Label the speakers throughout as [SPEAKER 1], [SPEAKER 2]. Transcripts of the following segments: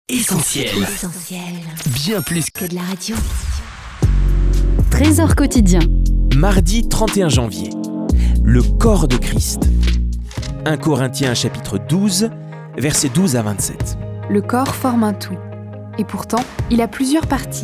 [SPEAKER 1] Essentiel. Bien plus
[SPEAKER 2] que de la radio.
[SPEAKER 3] Trésor quotidien.
[SPEAKER 1] Mardi 31 janvier. Le corps de Christ. 1 Corinthiens chapitre 12, versets 12 à 27.
[SPEAKER 4] Le corps forme un tout, et pourtant, il a plusieurs parties.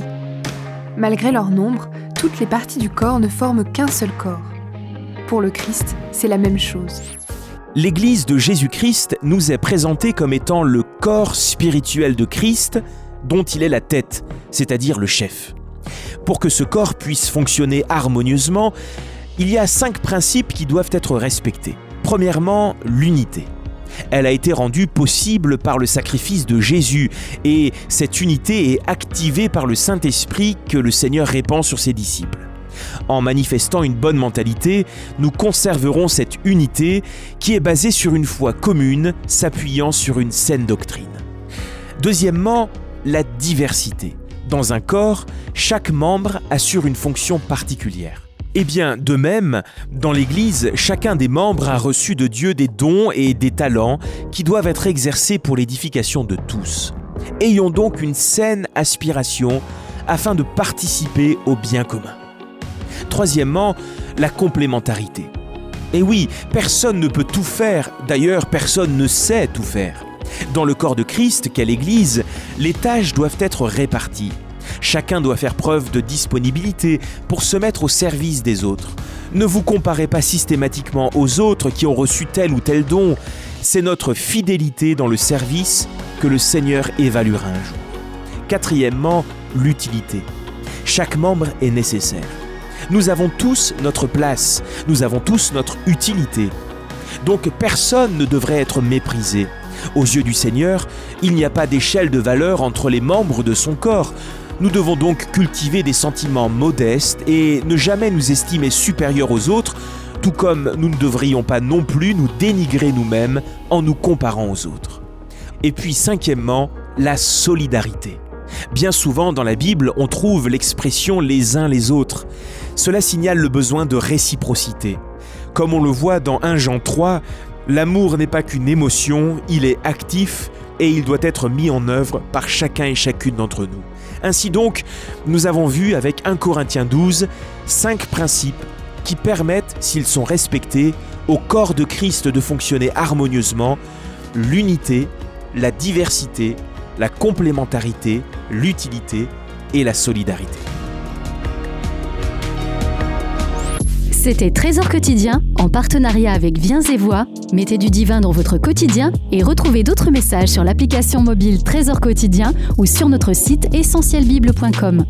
[SPEAKER 4] Malgré leur nombre, toutes les parties du corps ne forment qu'un seul corps. Pour le Christ, c'est la même chose.
[SPEAKER 1] L'Église de Jésus-Christ nous est présentée comme étant le corps spirituel de Christ dont il est la tête, c'est-à-dire le chef. Pour que ce corps puisse fonctionner harmonieusement, il y a 5 principes qui doivent être respectés. Premièrement, l'unité. Elle a été rendue possible par le sacrifice de Jésus et cette unité est activée par le Saint-Esprit que le Seigneur répand sur ses disciples. En manifestant une bonne mentalité, nous conserverons cette unité qui est basée sur une foi commune, s'appuyant sur une saine doctrine. Deuxièmement, la diversité. Dans un corps, chaque membre assure une fonction particulière. Eh bien, de même, dans l'Église, chacun des membres a reçu de Dieu des dons et des talents qui doivent être exercés pour l'édification de tous. Ayons donc une saine aspiration afin de participer au bien commun. Troisièmement, la complémentarité. Et oui, personne ne peut tout faire, d'ailleurs personne ne sait tout faire. Dans le corps de Christ, qu'est l'Église, les tâches doivent être réparties. Chacun doit faire preuve de disponibilité pour se mettre au service des autres. Ne vous comparez pas systématiquement aux autres qui ont reçu tel ou tel don. C'est notre fidélité dans le service que le Seigneur évaluera un jour. Quatrièmement, l'utilité. Chaque membre est nécessaire. Nous avons tous notre place, nous avons tous notre utilité. Donc personne ne devrait être méprisé. Aux yeux du Seigneur, il n'y a pas d'échelle de valeur entre les membres de son corps. Nous devons donc cultiver des sentiments modestes et ne jamais nous estimer supérieurs aux autres, tout comme nous ne devrions pas non plus nous dénigrer nous-mêmes en nous comparant aux autres. Et puis cinquièmement, la solidarité. Bien souvent dans la Bible, on trouve l'expression « les uns les autres ». Cela signale le besoin de réciprocité. Comme on le voit dans 1 Jean 3, l'amour n'est pas qu'une émotion, il est actif et il doit être mis en œuvre par chacun et chacune d'entre nous. Ainsi donc, nous avons vu avec 1 Corinthiens 12, 5 principes qui permettent, s'ils sont respectés, au corps de Christ de fonctionner harmonieusement, l'unité, la diversité, la complémentarité, l'utilité et la solidarité.
[SPEAKER 3] C'était Trésor quotidien en partenariat avec Viens et Voix. Mettez du divin dans votre quotidien et retrouvez d'autres messages sur l'application mobile Trésor quotidien ou sur notre site essentielbible.com.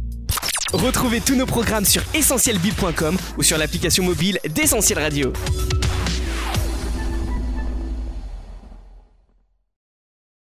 [SPEAKER 5] Retrouvez tous nos programmes sur essentielbible.com ou sur l'application mobile d'Essentiel Radio.